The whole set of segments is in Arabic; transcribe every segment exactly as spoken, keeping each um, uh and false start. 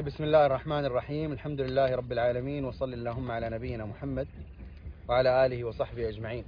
بسم الله الرحمن الرحيم. الحمد لله رب العالمين، وصل اللهم على نبينا محمد وعلى آله وصحبه أجمعين.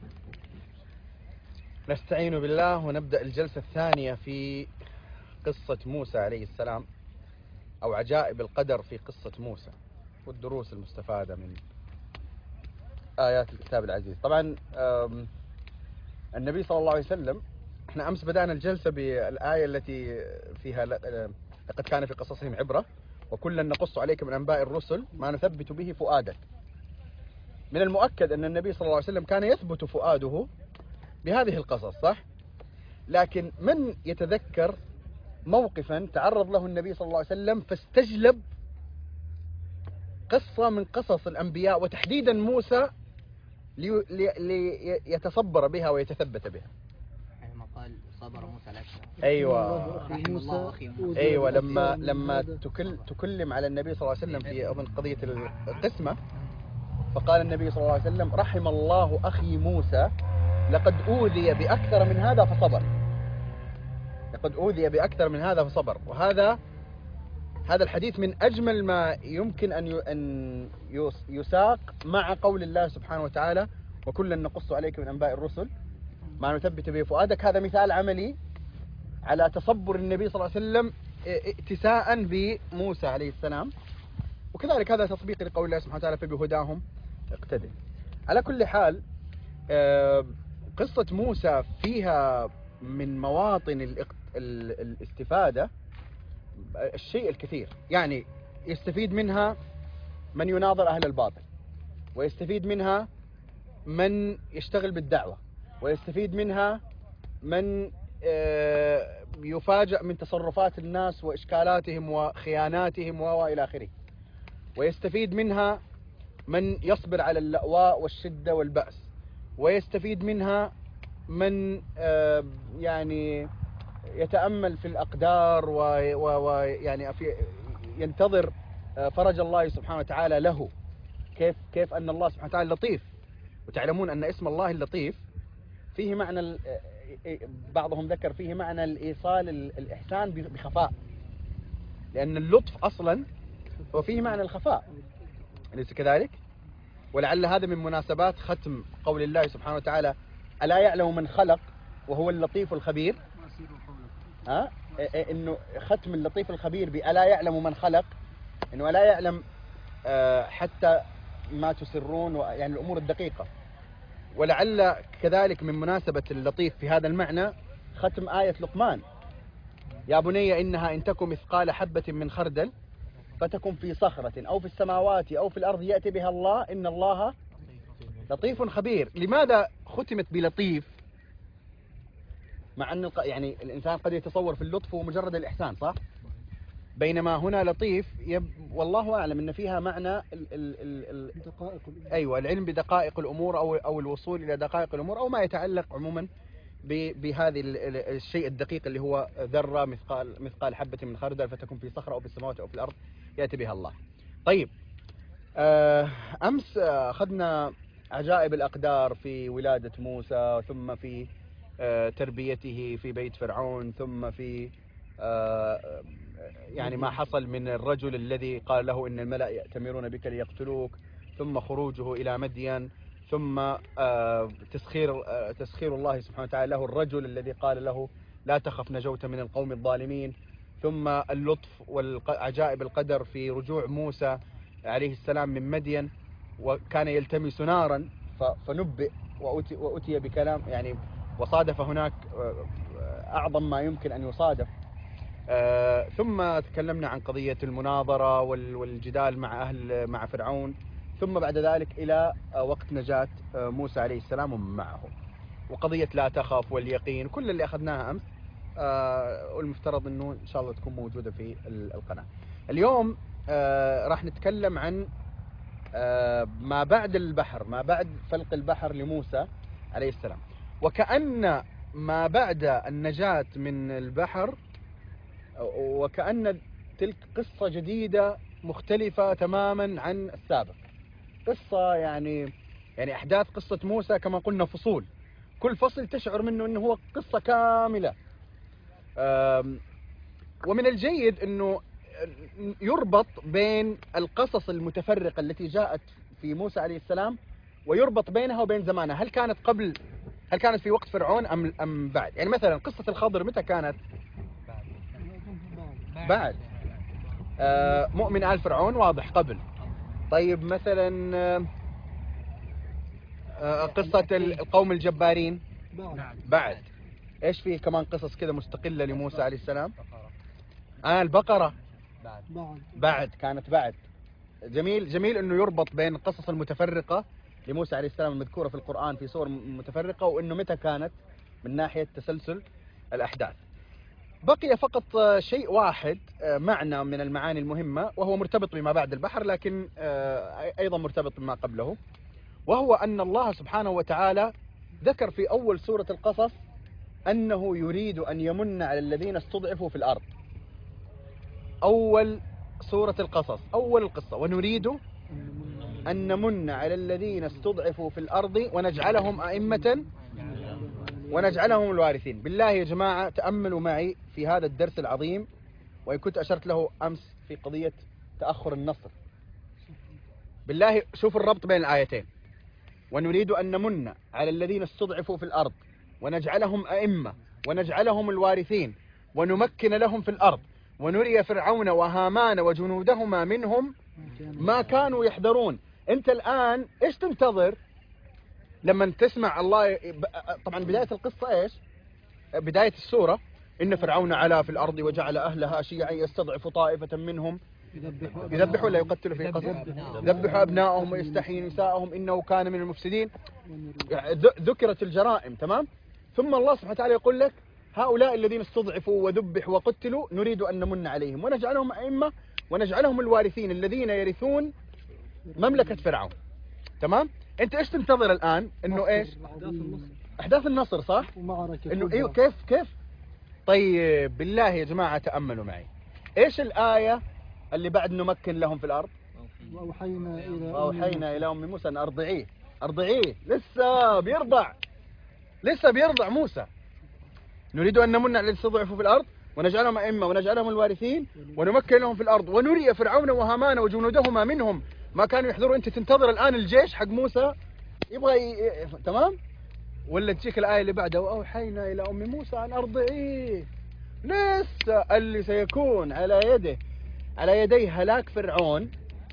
نستعين بالله ونبدأ الجلسة الثانية في قصة موسى عليه السلام، أو عجائب القدر في قصة موسى والدروس المستفادة من آيات الكتاب العزيز. طبعا النبي صلى الله عليه وسلم، احنا أمس بدأنا الجلسة بالآية التي فيها لقد كان في قصصهم عبرة وكلا نقص عليك من أنباء الرسل ما نثبت به فؤادك. من المؤكد أن النبي صلى الله عليه وسلم كان يثبت فؤاده بهذه القصص، صح؟ لكن من يتذكر موقفا تعرض له النبي صلى الله عليه وسلم فاستجلب قصة من قصص الأنبياء وتحديدا موسى ليتصبر بها ويتثبت بها؟ ما قال صبر موسى على السلام. أيوة، رحم الله أخي موسى. أيوة، لما لما تكل تكلم على النبي صلى الله عليه وسلم في أظن قضية القسمة، فقال النبي صلى الله عليه وسلم: رحم الله أخي موسى لقد أوذي بأكثر من هذا فصبر. لقد أوذي بأكثر من هذا فصبر. وهذا هذا الحديث من أجمل ما يمكن أن أن يساق مع قول الله سبحانه وتعالى: وكلا نقص عليك من أنباء الرسل ما نثبت به فؤادك. هذا مثال عملي على تصبر النبي صلى الله عليه وسلم ائتساء بموسى عليه السلام، وكذلك هذا تطبيق لقول الله سبحانه وتعالى: فبهداهم اقتدي. على كل حال، قصة موسى فيها من مواطن الاستفادة الشيء الكثير. يعني يستفيد منها من يناظر أهل الباطل، ويستفيد منها من يشتغل بالدعوة، ويستفيد منها من يفاجأ من تصرفات الناس وإشكالاتهم وخياناتهم وإلى آخره، ويستفيد منها من يصبر على اللأواء والشدة والبأس، ويستفيد منها من يعني يتأمل في الأقدار ويعني ينتظر فرج الله سبحانه وتعالى له. كيف كيف أن الله سبحانه وتعالى لطيف، وتعلمون أن اسم الله اللطيف فيه معنى، بعضهم ذكر فيه معنى الإيصال الإحسان بخفاء، لأن اللطف أصلا هو فيه معنى الخفاء، أليس كذلك؟ ولعل هذا من مناسبات ختم قول الله سبحانه وتعالى: ألا يعلم من خلق وهو اللطيف الخبير. ها؟ إنه ختم اللطيف الخبير بألا يعلم من خلق، إنه ألا يعلم حتى ما تسرون، يعني الأمور الدقيقة. ولعل كذلك من مناسبة اللطيف في هذا المعنى ختم آية لقمان: يا بني إنها إن تكن مثقال حبة من خردل فتكن في صخرة أو في السماوات أو في الأرض يأتي بها الله إن الله لطيف خبير. لماذا ختمت بلطيف؟ مع أن يعني الإنسان قد يتصور في اللطف هو مجرد الإحسان، صح؟ بينما هنا لطيف يب والله أعلم أن فيها معنى ال ال ال ال أيوة العلم بدقائق الأمور، أو أو الوصول إلى دقائق الأمور، أو ما يتعلق عموما بهذه الشيء الدقيق اللي هو ذرة مثقال مثقال حبة من خردل فتكون في صخرة أو في السماوات أو في الأرض يأتي بها الله. طيب، أمس أخذنا عجائب الأقدار في ولادة موسى، ثم في تربيته في بيت فرعون، ثم في يعني ما حصل من الرجل الذي قال له إن الملأ يأتمرون بك ليقتلوك، ثم خروجه إلى مدين، ثم تسخير تسخير الله سبحانه وتعالى له الرجل الذي قال له لا تخف نجوت من القوم الظالمين، ثم اللطف وعجائب القدر في رجوع موسى عليه السلام من مدين، وكان يلتمس نارا فنبئ وأتي, وأتي بكلام، يعني وصادف هناك أعظم ما يمكن أن يصادف. آه ثم تكلمنا عن قضية المناظرة والجدال مع أهل مع فرعون، ثم بعد ذلك إلى آه وقت نجاة آه موسى عليه السلام ومن معه، وقضية لا تخف واليقين، كل اللي أخذناها أمس، آه والمفترض أنه إن شاء الله تكون موجودة في القناة. اليوم آه راح نتكلم عن آه ما بعد البحر، ما بعد فلق البحر لموسى عليه السلام، وكأن ما بعد النجاة من البحر وكأن تلك قصة جديدة مختلفة تماما عن السابق. قصة يعني يعني أحداث قصة موسى كما قلنا فصول، كل فصل تشعر منه أنه هو قصة كاملة. ومن الجيد أنه يربط بين القصص المتفرقة التي جاءت في موسى عليه السلام ويربط بينها وبين زمانها. هل كانت قبل هل كانت في وقت فرعون أم أم بعد؟ يعني مثلا قصة الخضر متى كانت؟ بعد. آه مؤمن آل فرعون واضح قبل. طيب مثلا آه قصة القوم الجبارين بعد. ايش في كمان قصص كذا مستقلة لموسى عليه السلام؟ آه البقرة بعد. بعد كانت بعد. جميل جميل انه يربط بين القصص المتفرقة لموسى عليه السلام المذكورة في القرآن في صور متفرقة، وانه متى كانت من ناحية تسلسل الأحداث. بقي فقط شيء واحد معنى من المعاني المهمة، وهو مرتبط بما بعد البحر لكن أيضا مرتبط بما قبله، وهو أن الله سبحانه وتعالى ذكر في أول سورة القصص أنه يريد أن يمن على الذين استضعفوا في الأرض. أول سورة القصص أول القصة، ونريد أن نمن على الذين استضعفوا في الأرض ونجعلهم أئمة ونجعلهم الوارثين. بالله يا جماعة تأملوا معي في هذا الدرس العظيم، وإن كنت أشرت له أمس في قضية تأخر النصر. بالله شوفوا الربط بين الآيتين، ونريد أن نمن على الذين استضعفوا في الأرض ونجعلهم أئمة ونجعلهم الوارثين ونمكن لهم في الأرض ونري فرعون وهامان وجنودهما منهم ما كانوا يحذرون. أنت الآن إيش تنتظر لما تسمع الله؟ طبعا بداية القصة إيش؟ بداية السورة إن فرعون علا في الأرض وجعل أهلها شيعا يستضعف طائفة منهم يذبحوا ولا يقتلوا في قصر يذبحوا أبنائهم ويستحيي نساءهم إنه كان من المفسدين. ذكرت الجرائم تمام، ثم الله سبحانه وتعالى يقول لك هؤلاء الذين استضعفوا وذبحوا وقتلوا نريد أن نمن عليهم ونجعلهم أئمة ونجعلهم الوارثين الذين يرثون مملكة فرعون. تمام؟ أنت إيش تنتظر الآن؟ إنه إيش؟ أحداث النصر صح؟ إنه إيوه كيف كيف؟ طيب بالله يا جماعة تأملوا معي، إيش الآية اللي بعد نمكن لهم في الأرض؟ وأوحينا إلى وأوحينا إلى أم موسى أن أرضعيه. أرضعيه لسه بيرضع لسه بيرضع موسى. نريد أن نمن على الذين استضعفوا في الأرض ونجعلهم أئمة ونجعلهم الوارثين ونمكن لهم في الأرض ونري فرعون وهامان وجنودهما منهم ما كانوا يحذرون. أنت تنتظر الآن الجيش حق موسى يبغى ي... تمام؟ ولا تجيك الآية اللي بعدها وأوحينا إلى أم موسى أن أرضعيه. لسه اللي سيكون على يده على يدي هلاك فرعون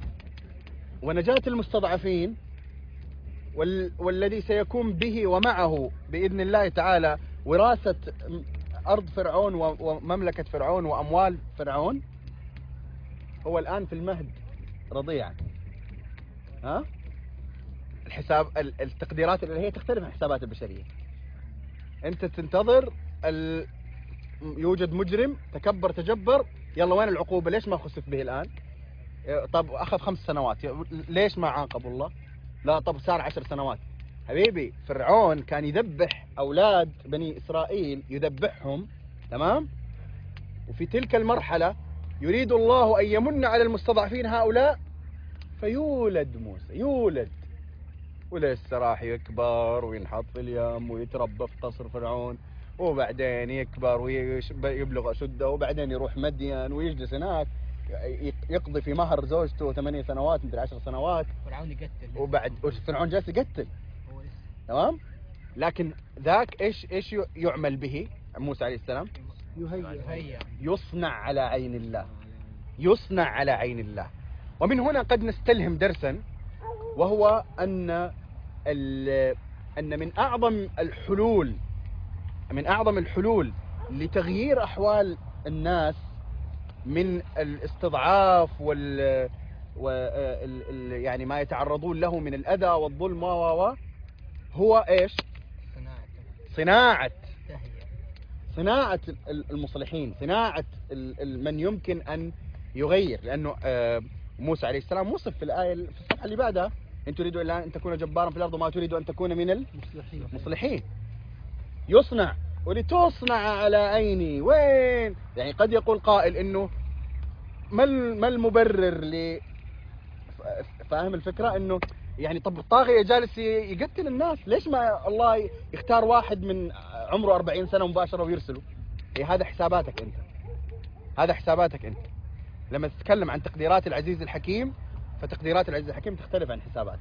ونجاة المستضعفين، وال... والذي سيكون به ومعه بإذن الله تعالى وراثة أرض فرعون ومملكة فرعون وأموال فرعون، هو الآن في المهد رضيعا. ها؟ الحساب التقديرات اللي هي تختلف عن الحسابات البشرية. أنت تنتظر ال... يوجد مجرم تكبر تجبر، يلا وين العقوبة؟ ليش ما خسف به الآن؟ طب أخذ خمس سنوات، ليش ما عاقب الله؟ لا طب صار عشر سنوات. حبيبي فرعون كان يذبح أولاد بني إسرائيل يذبحهم تمام، وفي تلك المرحلة يريد الله أن يمن على المستضعفين هؤلاء فيولد موسى يولد ولسه راح يكبر وينحط في اليم ويتربى في قصر فرعون، وبعدين يكبر ويبلغ أشده، وبعدين يروح مدين ويجلس هناك يقضي في مهر زوجته ثمانية سنوات مدري عشر سنوات. فرعون يقتل وبعد فرعون جالس يقتل تمام. لكن ذاك ايش ايش يعمل به موسى عليه السلام؟ يهيأ يصنع على عين الله يصنع على عين الله. ومن هنا قد نستلهم درسا، وهو ان ان من اعظم الحلول من اعظم الحلول لتغيير احوال الناس من الاستضعاف وال وال يعني ما يتعرضون له من الاذى والظلم و هو ايش؟ صناعة صناعة المصلحين، صناعة من يمكن ان يغير. لانه موسى عليه السلام وصف في الآية في الصفحة اللي بعدها ان تريدوا الا ان تكون جبارا في الارض وما تريدوا ان تكون من المصلحين. يصنع ولتصنع على عيني. وين يعني قد يقول قائل انه ما ما المبرر ل فاهم الفكرة؟ انه يعني طب الطاغية جالس يقتل الناس، ليش ما الله يختار واحد من عمره أربعين سنة مباشرة ويرسله؟ إيه هذا حساباتك انت هذا حساباتك انت لما تتكلم عن تقديرات العزيز الحكيم فتقديرات العزيز الحكيم تختلف عن حساباته.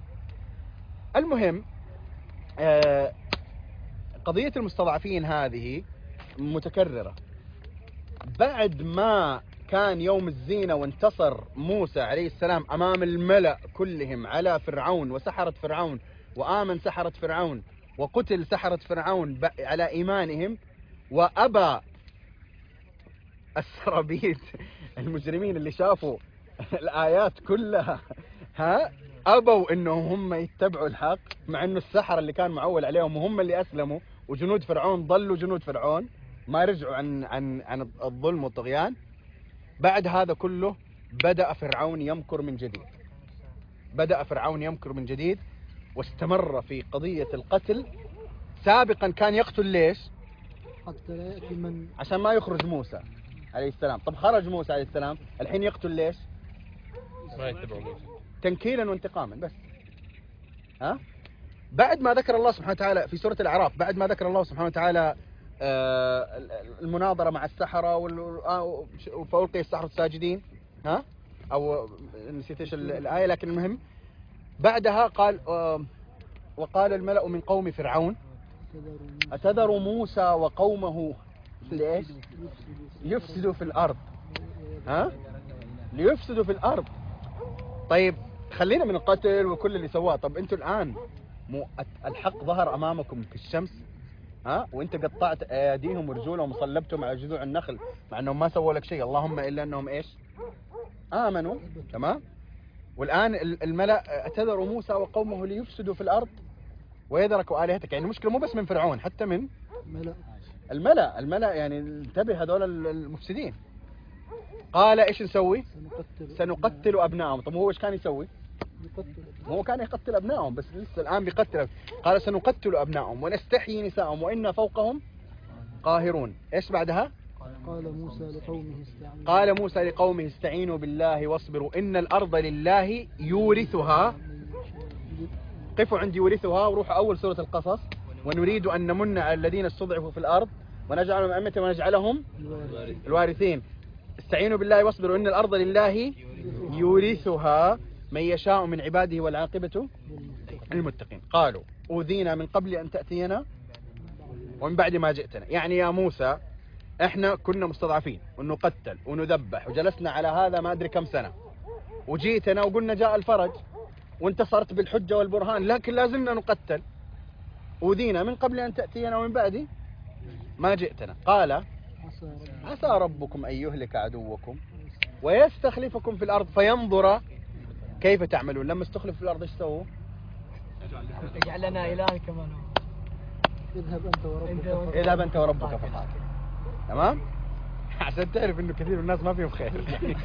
المهم آه قضية المستضعفين هذه متكررة. بعد ما كان يوم الزينة وانتصر موسى عليه السلام أمام الملأ كلهم على فرعون وسحرة فرعون وآمن سحرة فرعون وقتل سحرة فرعون على إيمانهم، وأبى السرابيت المجرمين اللي شافوا الآيات كلها ها أبوا إنهم هم يتبعوا الحق، مع إنه السحرة اللي كان معول عليهم وهم اللي أسلموا، وجنود فرعون ضلوا جنود فرعون ما رجعوا عن عن عن الظلم والطغيان. بعد هذا كله بدأ فرعون يمكر من جديد. بدأ فرعون يمكر من جديد واستمر في قضية القتل. سابقا كان يقتل ليش؟ حتى لا يأتي من عشان ما يخرج موسى عليه السلام. طب خرج موسى عليه السلام، الحين يقتل ليش؟ ما يتبع موسى تنكيلا وانتقاما بس. ها؟ بعد ما ذكر الله سبحانه وتعالى في سورة الأعراف، بعد ما ذكر الله سبحانه وتعالى المناظرة مع السحرة وفألقي السحرة الساجدين، ها؟ أو نسيت ايش الآية، لكن المهم بعدها قال وقال الملأ من قوم فرعون أتذر موسى وقومه ليش؟ ليفسدوا في الأرض. ها؟ ليفسدوا في الأرض. طيب خلينا من القتل وكل اللي سواه. طب انتوا الآن مو الحق ظهر أمامكم في الشمس، ها؟ وانت قطعت ايديهم ورجولهم وصلبتهم على جذوع النخل مع انهم ما سووا لك شيء، اللهم الا انهم ايش؟ امنوا. تمام. والان الملأ اعتذروا موسى وقومه ليفسدوا في الارض ويذركوا الهتك. يعني المشكله مو بس من فرعون، حتى من ملأ. الملأ. الملأ يعني انتبه هذول المفسدين. قال ايش نسوي؟ سنقتل سنقتل ابنائهم. طب هو ايش كان يسوي؟ يقتل. هو كان يقتل ابنائهم بس لسه الان بيقتل. قال سنقتل ابنائهم ونستحيي نساءهم وإنا فوقهم قاهرون. ايش بعدها؟ قال موسى لقومه استعينوا قال موسى لقومه استعينوا بالله واصبروا إن الأرض لله يورثها. قفوا عند يورثها وروحوا أول سورة القصص. ونريد أن نمن على الذين استضعفوا في الأرض ونجعلهم أئمة ونجعلهم الوارثين. استعينوا بالله واصبروا إن الأرض لله يورثها من يشاء من عباده والعاقبة المتقين. قالوا أوذينا من قبل أن تأتينا ومن بعد ما جئتنا. يعني يا موسى احنا كنا مستضعفين ونقتل ونذبح وجلسنا على هذا ما أدري كم سنة، وجيتنا وقلنا جاء الفرج وانتصرت بالحجة والبرهان، لكن لازلنا نقتل. أوذينا من قبل أن تأتينا ومن بعد ما جئتنا. قال عسى ربكم أن يهلك عدوكم ويستخلفكم في الأرض فينظر كيف تعملون. لما استخلف في الأرض ايش سووا؟ اجعل لنا إلها كما هو. اذهب أنت وربك اذهب أنت وربك فقاتل. تمام؟ عشان تعرف إنه كثير من الناس ما فيهم خير.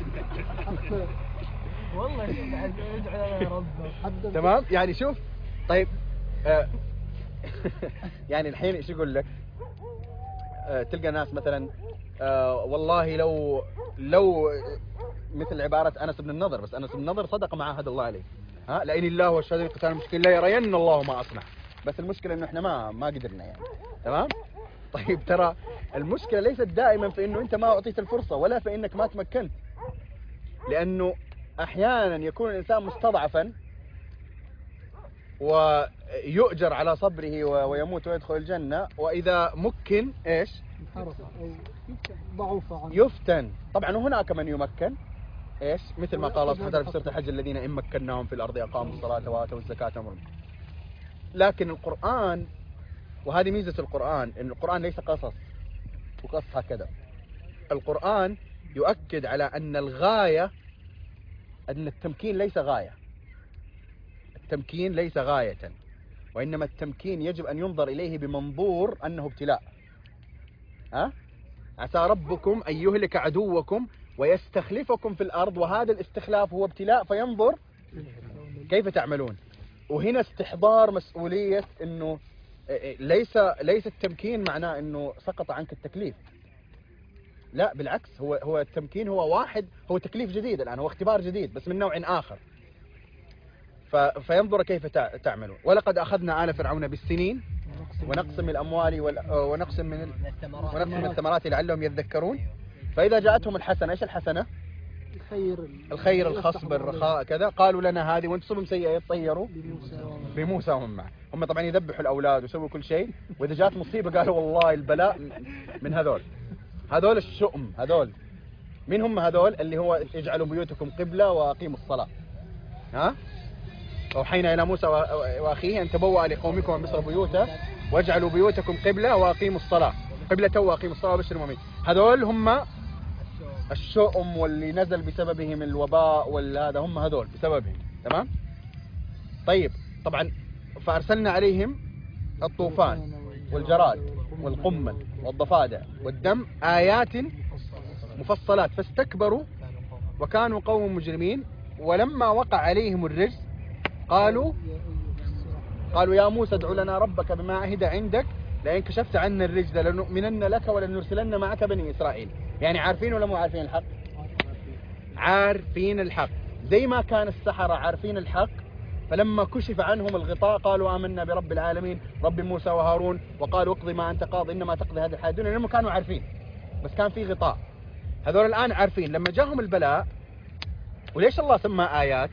والله ادعو لنا ربك. تمام؟ يعني شوف. طيب آه يعني الحين ايش يقول لك؟ آه تلقى ناس مثلا آه والله لو لو مثل عبارة أنس بن النضر، بس أنس بن النضر صدق ما عاهد الله عليه. ها لئن الله والشهداء قتال المشركين لا يرين الله ما أصنع. بس المشكلة إنه إحنا ما ما قدرنا يعني. تمام؟ طيب ترى المشكلة ليست دائما في إنه أنت ما أعطيت الفرصة ولا في إنك ما تمكنت، لأنه أحيانا يكون الإنسان مستضعفا ويؤجر على صبره ويموت ويدخل الجنة، وإذا مكن إيش؟ ضعف عنه يفتن. طبعا هناك من يمكن ايش؟ مثل ما قال الله سبحانه وتعالى في سورة الحج الذين إن مكناهم في الأرض أقاموا الصلاة وآتوا الزكاة وأمرهم. لكن القرآن، وهذه ميزة القرآن، إن القرآن ليس قصص وقص هكذا. القرآن يؤكد على أن الغاية، أن التمكين ليس غاية. التمكين ليس غاية، وإنما التمكين يجب أن ينظر إليه بمنظور أنه ابتلاء. ها؟ عسى ربكم أن يهلك عدوكم ويستخلفكم في الأرض، وهذا الاستخلاف هو ابتلاء فينظر كيف تعملون. وهنا استحضار مسؤولية أنه ليس ليس التمكين معناه أنه سقط عنك التكليف. لا بالعكس، هو هو التمكين هو واحد، هو تكليف جديد الآن، هو اختبار جديد بس من نوع آخر. فينظر كيف تعملون. ولقد أخذنا آل فرعون بالسنين ونقص من الأموال ونقص من ونقص من الثمرات لعلهم يذكرون. فإذا جاءتهم الحسنة، إيش الحسنة؟ الخير الخير الخاص بالرخاء كذا، قالوا لنا هذه وانتم صبهم سيئة يتطيروا بموسى ومن بموسى ومن معه. هم طبعا يذبحوا الأولاد ويسووا كل شيء، وإذا جات مصيبة قالوا والله البلاء من هذول. هذول الشؤم هذول. مين هم هذول؟ اللي هو اجعلوا بيوتكم قبلة وأقيموا الصلاة. ها؟ أوحينا إلى موسى وأخيه أن تبوأ لقومكم من مصر بيوتا واجعلوا بيوتكم قبلة وأقيموا الصلاة. قبلة وأقيموا الصلاة وبشر المؤمنين. هذول هم الشؤم واللي نزل بسببهم الوباء والهذا، هم هذول بسببهم. تمام؟ طيب طبعا فأرسلنا عليهم الطوفان والجراد والقمل والضفادع والدم آيات مفصلات فاستكبروا وكانوا قوم مجرمين. ولما وقع عليهم الرجز قالوا قالوا يا موسى ادع لنا ربك بما عهد عندك لئن كشفت عنا الرجز لنؤمنن لك ولنرسلن معك بني إسرائيل. يعني عارفين ولا مو عارفين الحق؟ عارفين الحق، زي ما كان السحرة عارفين الحق. فلما كشف عنهم الغطاء قالوا آمنا برب العالمين رب موسى وهارون وقالوا اقضي ما أنت قاض إنما تقضي هذه الحياة الدنيا، لأنهم كانوا عارفين بس كان في غطاء. هذول الآن عارفين. لما جاهم البلاء، وليش الله سمى آيات؟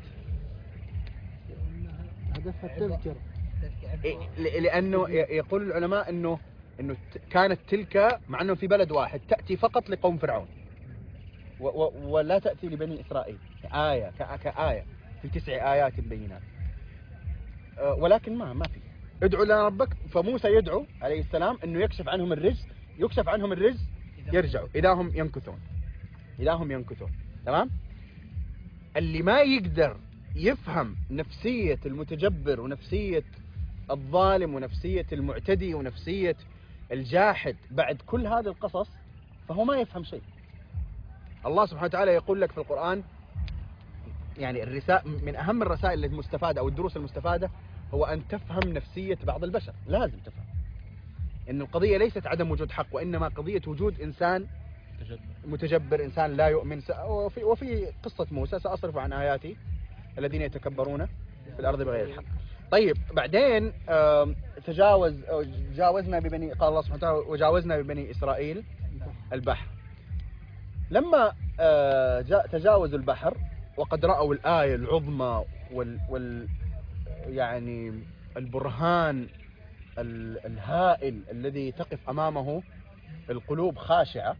هدفها التذكر، لأنه يقول العلماء أنه أنه كانت تلك مع أنه في بلد واحد تأتي فقط لقوم فرعون ولا تأتي لبني إسرائيل آية كآية في تسع آيات بينات، ولكن ما ما في. ادعوا لنا ربك، فموسى يدعو عليه السلام أنه يكشف عنهم الرجز، يكشف عنهم الرجز يرجعوا إذا هم ينكثون إذا هم ينكثون. تمام؟ اللي ما يقدر يفهم نفسية المتجبر ونفسية الظالم ونفسية المعتدي ونفسية الجاحد بعد كل هذه القصص فهو ما يفهم شيء. الله سبحانه وتعالى يقول لك في القرآن، يعني الرسالة من أهم الرسائل المستفادة أو الدروس المستفادة هو أن تفهم نفسية بعض البشر. لازم تفهم إن القضية ليست عدم وجود حق، وإنما قضية وجود إنسان متجبر، إنسان لا يؤمن. وفي, وفي قصة موسى سأصرف عن آياتي الذين يتكبرون في الأرض بغير الحق. طيب بعدين تجاوز جاوزنا ببني، قال الله سبحانه وتعالى وجاوزنا ببني إسرائيل البحر. لما تجاوزوا البحر وقد رأوا الآية العظمى وال, وال يعني البرهان الهائل الذي تقف أمامه القلوب خاشعة،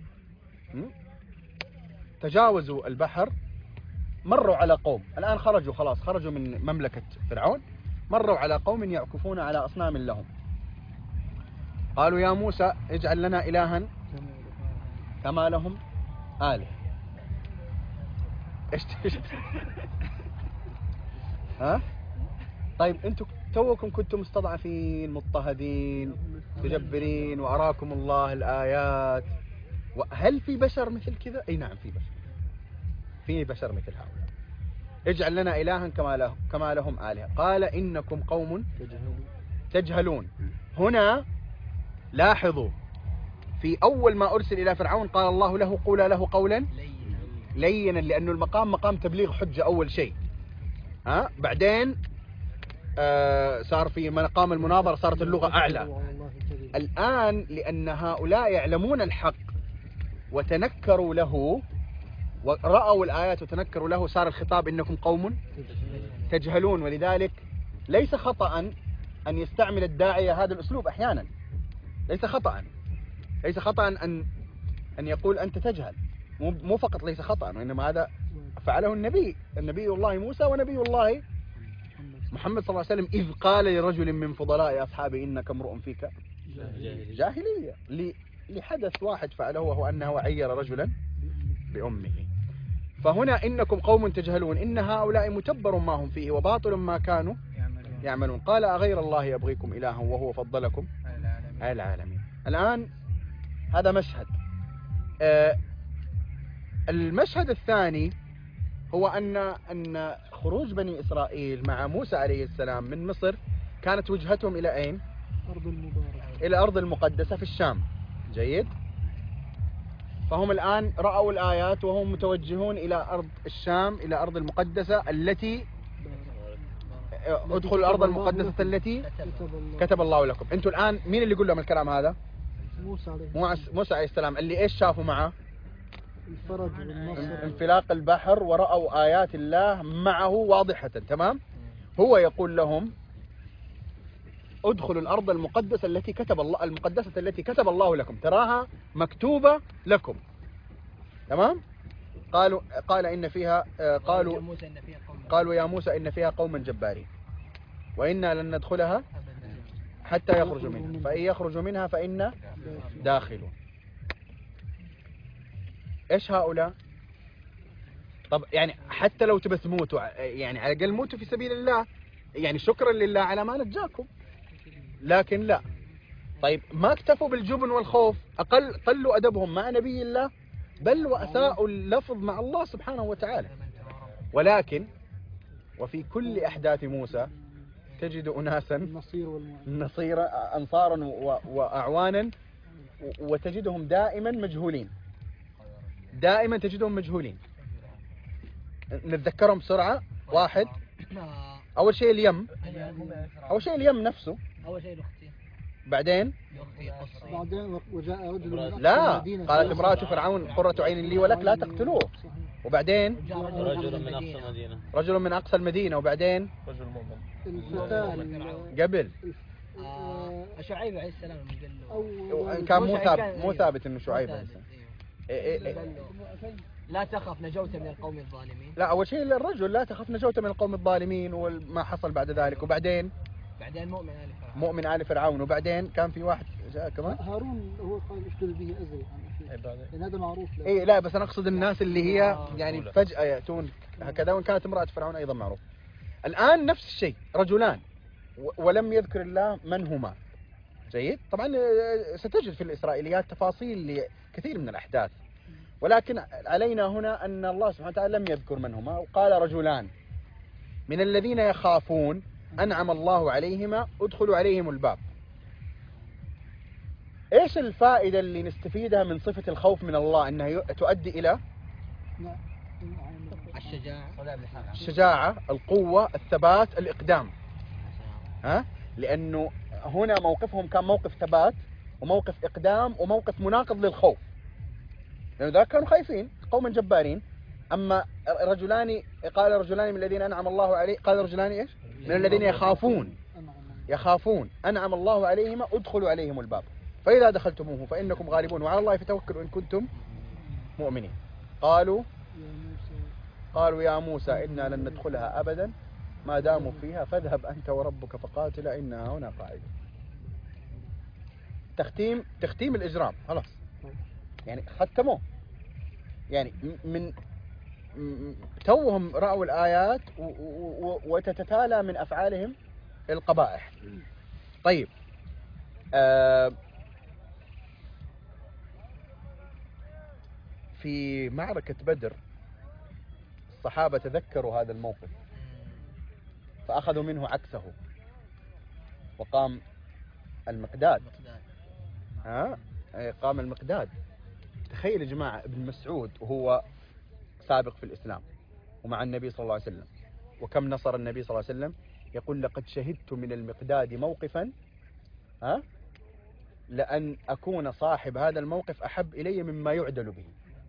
تجاوزوا البحر، مروا على قوم. الآن خرجوا خلاص، خرجوا من مملكة فرعون، مروا على قوم يعكفون على أصنام لهم. قالوا يا موسى اجعل لنا إلها كما لهم آله. ايش ها؟ طيب انتم توكم كنتم مستضعفين مضطهدين متجبرين وأراكم الله الآيات، وهل في بشر مثل كذا؟ اي نعم في بشر، في بشر مثل هؤلاء. اجعل لنا إلها كما لهم كما لهم آلهة. قال إنكم قوم تجهلون. هنا لاحظوا في أول ما أرسل إلى فرعون قال الله له قولا له قولا لينا، لأنه المقام مقام تبليغ حجة أول شيء. ها بعدين آه صار في مقام المناظرة، صارت اللغة أعلى. الآن لأن هؤلاء يعلمون الحق وتنكروا له ورأوا الآيات وتنكروا له، صار الخطاب إنكم قوم تجهلون. ولذلك ليس خطأ أن يستعمل الداعية هذا الأسلوب أحيانا، ليس خطأ ليس خطأ أن أن يقول أنت تجهل، مو فقط ليس خطأ، وإنما هذا فعله النبي النبي الله موسى ونبي الله محمد صلى الله عليه وسلم، إذ قال لرجل من فضلاء أصحابه إنك امرؤ فيك جاهلية، لحدث واحد فعله وهو أنه عير رجلا بأمه. فهنا إنكم قوم تجهلون إن هؤلاء متبر ما هم فيه وباطل ما كانوا يعملون. قال أغير الله يبغيكم إلها وهو فضلكم على العالمين. الآن هذا مشهد. آه المشهد الثاني هو أن أن خروج بني إسرائيل مع موسى عليه السلام من مصر كانت وجهتهم إلى أين؟ أرض المباركة، إلى أرض المقدسة في الشام. جيد. فهم الآن رأوا الآيات وهم متوجهون إلى أرض الشام، إلى أرض المقدسة التي ادخلوا الأرض المقدسة التي كتب الله لكم. أنتوا الآن مين اللي يقول لهم الكلام هذا؟ موسى عليه موسى عليه السلام. اللي إيش شافوا معه؟ الفرج والنصر. انفلاق البحر ورأوا آيات الله معه واضحة. تمام. هو يقول لهم ادخلوا الأرض المقدسة التي كتب الله المقدسة التي كتب الله لكم، تراها مكتوبة لكم. تمام. قالوا قال إن فيها آه قالوا قالوا يا موسى إن فيها قوما جبارين وإنا لن ندخلها حتى يخرجوا منها فإن يخرجوا منها فإنا داخلون. إيش هؤلاء؟ طب يعني حتى لو تبى تموتوا، يعني على الأقل موتوا في سبيل الله، يعني شكرا لله على ما نجاكم. لكن لا. طيب ما اكتفوا بالجبن والخوف، أقل قلوا أدبهم مع نبي الله، بل وأساءوا اللفظ مع الله سبحانه وتعالى. ولكن وفي كل أحداث موسى تجد أناسا نصيرا أنصارا وأعوانا، وتجدهم دائما مجهولين، دائما تجدهم مجهولين. نتذكرهم بسرعة. واحد، أول شيء اليم، أول شيء اليم نفسه، أول شيء الأختي، بعدين بعدين وجاء رجل لا قالت امرأة فرعون قرة عين لي ولك لا تقتلوه، وبعدين رجل من أقصى المدينة رجل من أقصى المدينة، وبعدين رجل مؤمن قبل آه شعيب عليه السلام وإن كان مو ثابت مو ثابت إنه شعيب عليه السلام. إيه إيه لا تخف نجوت من القوم الظالمين. لا أول شيء الرجل لا تخف نجوت من القوم الظالمين وما حصل بعد ذلك، وبعدين بعدين مؤمن آل فرعون مؤمن آل فرعون، وبعدين كان في واحد جاء كمان هارون هو قال اشتري به أزري يعني هذا معروف. إيه لا بس أنا أقصد الناس اللي هي يعني فجأة يأتون هكذا، وإن كانت امرأة فرعون أيضا معروف. الآن نفس الشيء، رجلان ولم يذكر الله من هما. جيد. طبعا ستجد في الإسرائيليات تفاصيل لكثير من الأحداث، ولكن علينا هنا أن الله سبحانه وتعالى لم يذكر من هما، وقال رجلان من الذين يخافون أنعم الله عليهما ادخلوا عليهم الباب. إيش الفائدة اللي نستفيدها من صفة الخوف من الله؟ أنها تؤدي إلى الشجاعة، الشجاعة، القوة، الثبات، الإقدام. ها؟ لأنه هنا موقفهم كان موقف ثبات وموقف إقدام وموقف مناقض للخوف، لأنه ذاك كانوا خايفين قوما جبارين. أما رجلان قال رجلان من الذين أنعم الله عليه قال رجلان إيش؟ من الذين يخافون يخافون أنعم الله عليهما ادخلوا عليهم الباب فإذا دخلتموه فإنكم غالبون وعلى الله فتوكلوا إن كنتم مؤمنين. قالوا قالوا يا موسى إنا لن ندخلها أبدا ما داموا فيها فاذهب أنت وربك فقاتلا إنها هنا قاعدة. تختيم تختيم الإجرام خلاص، يعني ختموه، يعني من توهم رأوا الآيات وتتتالى من أفعالهم القبائح. طيب آه في معركة بدر الصحابة تذكروا هذا الموقف فأخذوا منه عكسه، وقام المقداد ها قام المقداد. تخيل يا جماعة ابن مسعود وهو سابق في الإسلام ومع النبي صلى الله عليه وسلم، وكم نصر النبي صلى الله عليه وسلم، يقول لقد شهدت من المقداد موقفا ها لأن أكون صاحب هذا الموقف أحب إلي مما يعدل به.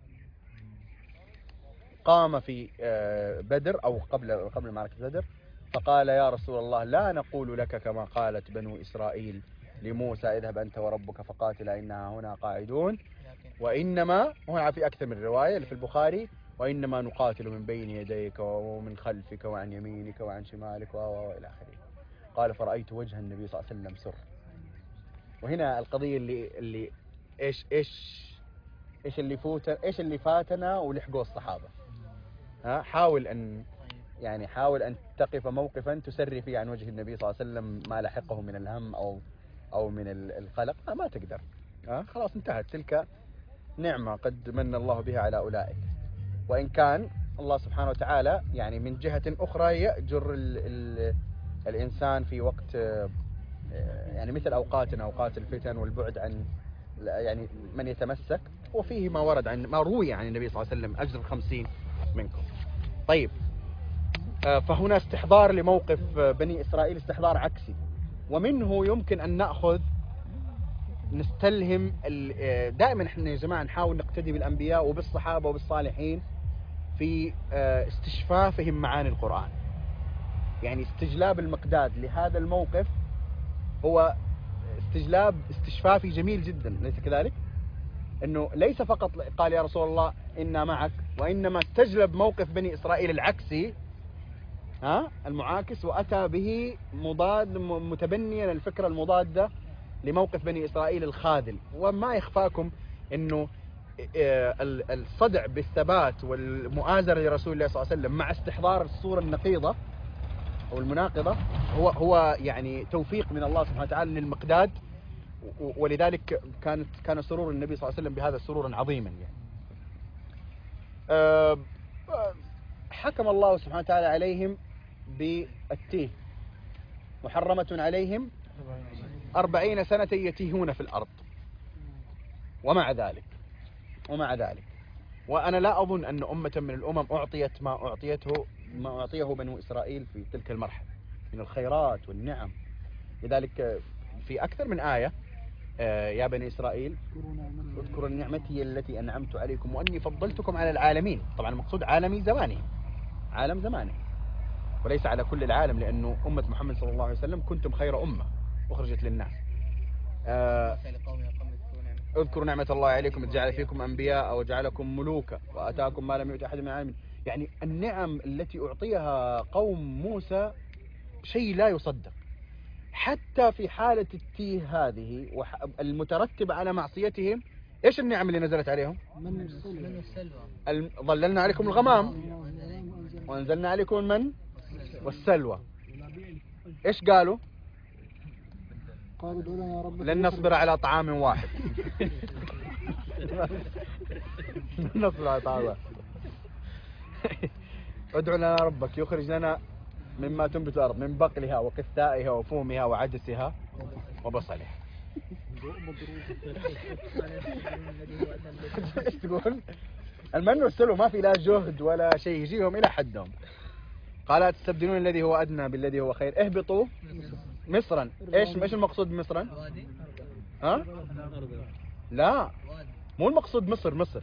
قام في بدر أو قبل قبل معركة بدر فقال يا رسول الله لا نقول لك كما قالت بنو إسرائيل لموسى اذهب أنت وربك فقاتلا إنها هنا قاعدون، وإنما هنا في أكثر من رواية اللي في البخاري وإنما نقاتل من بين يديك ومن خلفك وعن يمينك وعن شمالك وإلى آخره. قال فرأيت وجه النبي صلى الله عليه وسلم سر. وهنا القضية اللي اللي إيش إيش إيش اللي فوت إيش اللي فاتنا ولحقوا الصحابة. ها حاول أن يعني حاول أن تقف موقفا تسري فيه عن وجه النبي صلى الله عليه وسلم ما لحقه من الهم أو أو من القلق، ما, ما تقدر. ها خلاص انتهت تلك نعمة قد من الله بها على أولئك. وإن كان الله سبحانه وتعالى يعني من جهة أخرى يأجر ال ال الإنسان في وقت يعني مثل أوقاتنا أوقات الفتن والبعد عن يعني من يتمسك، وفيه ما ورد عن ما روي عن النبي صلى الله عليه وسلم أجر خمسين منكم. طيب فهنا استحضار لموقف بني إسرائيل استحضار عكسي، ومنه يمكن أن نأخذ نستلهم دائما احنا يا جماعة نحاول نقتدي بالأنبياء وبالصحابة وبالصالحين في استشفافهم معاني القرآن. يعني استجلاب المقداد لهذا الموقف هو استجلاب استشفافي جميل جدا، ليس كذلك؟ انه ليس فقط قال يا رسول الله إنا معك، وإنما استجلب موقف بني إسرائيل العكسي ها المعاكس، وأتى به مضاد متبنيا الفكرة المضادة لموقف بني إسرائيل الخاذل. وما يخفاكم أنه الصدع بالثبات والمؤازرة لرسول الله صلى الله عليه وسلم مع استحضار الصورة النقيضة أو المناقضة هو هو يعني توفيق من الله سبحانه وتعالى للمقداد، ولذلك كانت كان سرور النبي صلى الله عليه وسلم بهذا سرورا عظيما. يعني حكم الله سبحانه وتعالى عليهم بالتيه، محرمة عليهم أربعين سنة يتيهون في الأرض. ومع ذلك ومع ذلك وأنا لا أظن أن أمة من الأمم أعطيت ما أعطيته ما أعطيه بنو إسرائيل في تلك المرحلة من الخيرات والنعم. لذلك في أكثر من آية يا بني إسرائيل اذكروا نعمتي التي أنعمت عليكم وأني فضلتكم على العالمين. طبعا المقصود عالمي زمانه، عالم زمانه، وليس على كل العالم، لأنه أمة محمد صلى الله عليه وسلم كنتم خير أمة أخرجت للناس. آه اذكروا نعمة الله عليكم إذ جعل فيكم أنبياء وجعلكم ملوكا وآتاكم ما لم يؤت أحد من العالمين. يعني النعم التي أعطيها قوم موسى شيء لا يصدق. حتى في حالة التيه هذه المترتبة على معصيتهم، إيش النعم اللي نزلت عليهم؟ من السلوى. ظللنا عليكم الغمام وأنزلنا عليكم المن والسلوى. إيش قالوا؟ قالوا ادع لنا ربك لن نصبر على طعام واحد. لن نصبر على طعام واحد. ادع لنا ربك يخرج لنا مما تنبت الأرض من بقلها وقثائها وفومها وعدسها وبصلها. ايش تقول؟ المن والسلوى ما في لا جهد ولا شيء، يجيهم إلى حدهم. قال تستبدلون الذي هو أدنى بالذي هو خير. اهبطوا مصرا. ايش ايش المقصود بمصرا؟ ها؟ لا مو المقصود مصر. مصر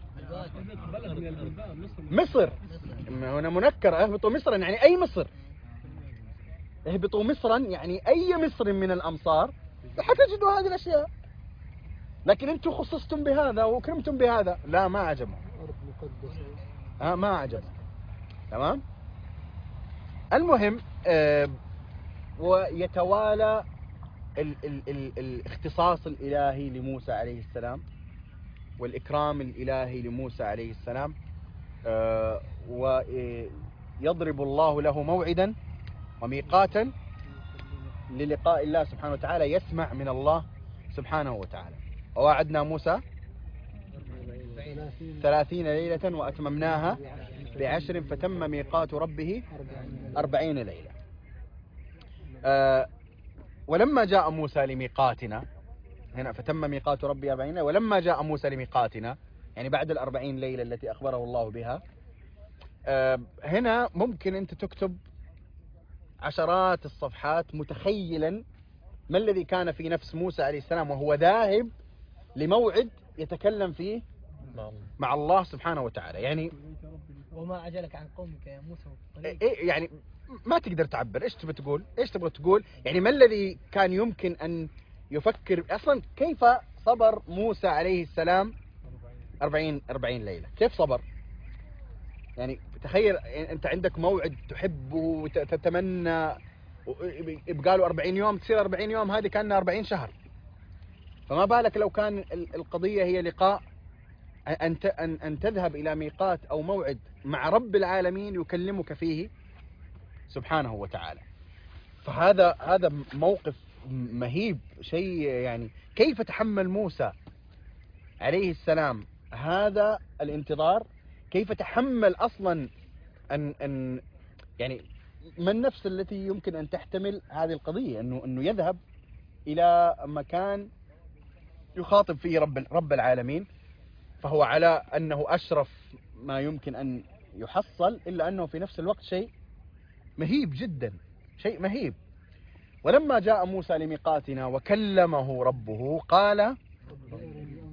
مصر هنا منكر. اهبطوا مصرا يعني أي مصر. اهبطوا مصرا يعني أي مصر من الأمصار حتجدوا هذه الأشياء. لكن أنتم خصصتم بهذا وكرمتم بهذا، لا ما عجبهم. ها ما عجبهم. تمام. المهم آه ويتوالى ال ال ال الاختصاص الإلهي لموسى عليه السلام والإكرام الإلهي لموسى عليه السلام، آه ويضرب الله له موعدا وميقاتا للقاء الله سبحانه وتعالى، يسمع من الله سبحانه وتعالى. ووعدنا موسى ثلاثين ليلة وأتممناها بعشر فتم ميقات ربه أربعين ليلة. أه ولما جاء موسى لميقاتنا، هنا فتم ميقات ربي أربعين ليلة، ولما جاء موسى لميقاتنا يعني بعد الأربعين ليلة التي أخبره الله بها. أه هنا ممكن أنت تكتب عشرات الصفحات متخيلا ما الذي كان في نفس موسى عليه السلام وهو ذاهب لموعد يتكلم فيه مع الله سبحانه وتعالى. يعني وما عجلك عن قومك يا موسى. إيه يعني ما تقدر تعبر ايش تبغى تقول، ايش تبغى تقول. يعني ما الذي كان يمكن ان يفكر اصلا؟ كيف صبر موسى عليه السلام أربعين أربعين ليلة؟ كيف صبر؟ يعني تخيل انت عندك موعد تحبه وتتمنى، يبقى له أربعين يوم تصير أربعين يوم، هذه كانها أربعين شهر. فما بالك لو كان القضية هي لقاء أن أن تذهب إلى ميقات أو موعد مع رب العالمين يكلمك فيه سبحانه وتعالى. فهذا هذا موقف مهيب شيء. يعني كيف تحمل موسى عليه السلام هذا الانتظار؟ كيف تحمل أصلا أن أن يعني ما النفس التي يمكن أن تحتمل هذه القضية، أنه أنه يذهب إلى مكان يخاطب فيه رب رب العالمين، فهو على أنه أشرف ما يمكن أن يحصل، إلا أنه في نفس الوقت شيء مهيب جدا، شيء مهيب. ولما جاء موسى لميقاتنا وكلمه ربه قال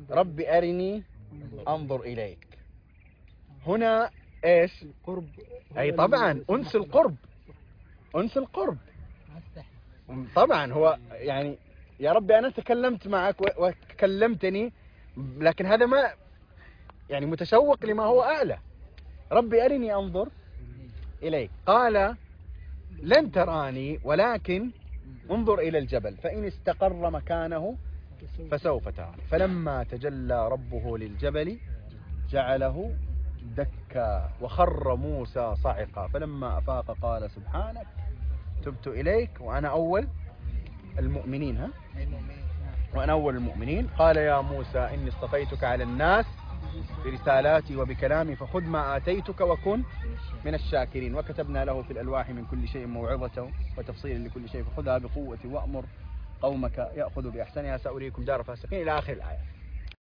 رب أرني أنظر إليك. هنا إيش؟ القرب. أي طبعا أنس القرب، أنس القرب طبعا. هو يعني يا ربي أنا تكلمت معك وكلمتني، لكن هذا ما يعني متشوق لما هو أعلى. ربي أرني أنظر إليك. قال لن تراني ولكن انظر إلى الجبل فإن استقر مكانه فسوف تراني. فلما تجلى ربه للجبل جعله دكا وخر موسى صعقا فلما أفاق قال سبحانك تبت إليك وأنا أول المؤمنين. ها وأنا أول المؤمنين. قال يا موسى إني اصطفيتك على الناس برسالاتي وبكلامي فخذ ما آتيتك وكن من الشاكرين. وكتبنا له في الألواح من كل شيء موعظة وتفصيلا لكل شيء فخذها بقوة وأمر قومك يأخذوا بأحسنها سأريكم دار فاسقين إلى آخر الآية.